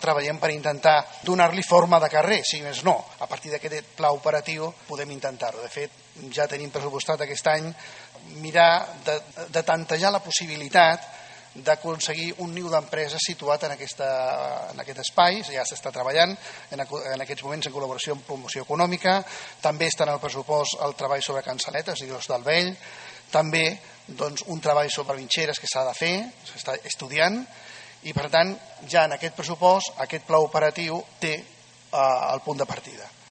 treballem per intentar donar-li forma de carrer, si més no. A partir d'aquest pla operatiu podem intentar-ho. De fet, ja tenim pressupostat aquest any mirar de tantejar la possibilitat d'aconseguir un niu d'empreses situat en aquest espai. Ja s'està treballant en aquests moments en col·laboració amb promoció econòmica. També està en el pressupost el treball sobre Cansaletes i Os del Vell. També un treball sobre vinxeres que s'ha de fer, s'està estudiant, i per tant ja en aquest pressupost aquest pla operatiu té el punt de partida.